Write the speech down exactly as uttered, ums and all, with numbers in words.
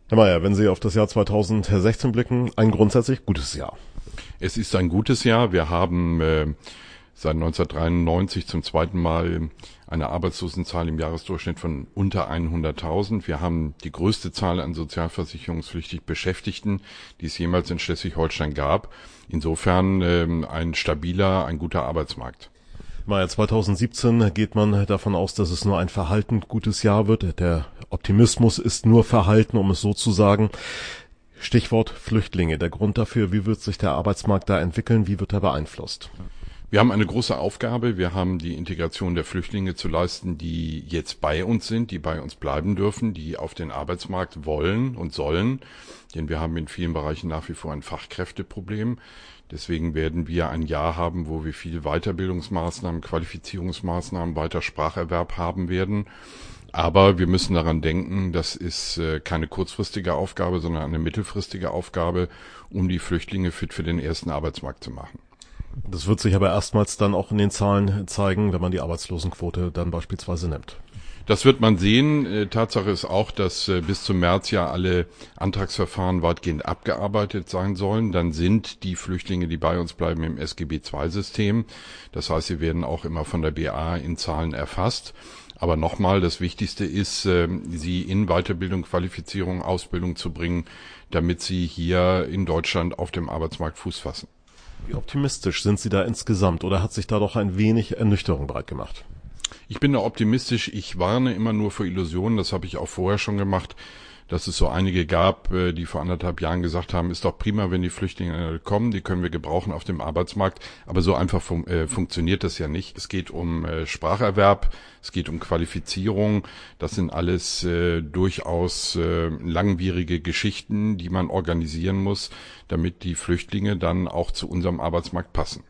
Herr Mayer, wenn Sie auf das Jahr zweitausendsechzehn blicken, ein grundsätzlich gutes Jahr. Es ist ein gutes Jahr. Wir haben äh, seit neunzehnhundertdreiundneunzig zum zweiten Mal eine Arbeitslosenzahl im Jahresdurchschnitt von unter hunderttausend. Wir haben die größte Zahl an sozialversicherungspflichtig Beschäftigten, die es jemals in Schleswig-Holstein gab. Insofern äh, ein stabiler, ein guter Arbeitsmarkt. Maja, zweitausendsiebzehn geht man davon aus, dass es nur ein verhalten gutes Jahr wird. Der Optimismus ist nur verhalten, um es so zu sagen. Stichwort Flüchtlinge. Der Grund dafür, wie wird sich der Arbeitsmarkt da entwickeln, wie wird er beeinflusst? Wir haben eine große Aufgabe. Wir haben die Integration der Flüchtlinge zu leisten, die jetzt bei uns sind, die bei uns bleiben dürfen, die auf den Arbeitsmarkt wollen und sollen. Denn wir haben in vielen Bereichen nach wie vor ein Fachkräfteproblem. Deswegen werden wir ein Jahr haben, wo wir viel Weiterbildungsmaßnahmen, Qualifizierungsmaßnahmen, weiter Spracherwerb haben werden. Aber wir müssen daran denken, das ist keine kurzfristige Aufgabe, sondern eine mittelfristige Aufgabe, um die Flüchtlinge fit für den ersten Arbeitsmarkt zu machen. Das wird sich aber erstmals dann auch in den Zahlen zeigen, wenn man die Arbeitslosenquote dann beispielsweise nimmt. Das wird man sehen. Tatsache ist auch, dass bis zum März ja alle Antragsverfahren weitgehend abgearbeitet sein sollen. Dann sind die Flüchtlinge, die bei uns bleiben, im S G B zwei System. Das heißt, sie werden auch immer von der B A in Zahlen erfasst. Aber nochmal, das Wichtigste ist, sie in Weiterbildung, Qualifizierung, Ausbildung zu bringen, damit sie hier in Deutschland auf dem Arbeitsmarkt Fuß fassen. Wie optimistisch sind Sie da insgesamt oder hat sich da doch ein wenig Ernüchterung breit gemacht? Ich bin da optimistisch. Ich warne immer nur vor Illusionen. Das habe ich auch vorher schon gemacht, dass es so einige gab, die vor anderthalb Jahren gesagt haben, ist doch prima, wenn die Flüchtlinge kommen, die können wir gebrauchen auf dem Arbeitsmarkt. Aber so einfach fun- äh, funktioniert das ja nicht. Es geht um äh, Spracherwerb, es geht um Qualifizierung. Das sind alles äh, durchaus äh, langwierige Geschichten, die man organisieren muss, damit die Flüchtlinge dann auch zu unserem Arbeitsmarkt passen.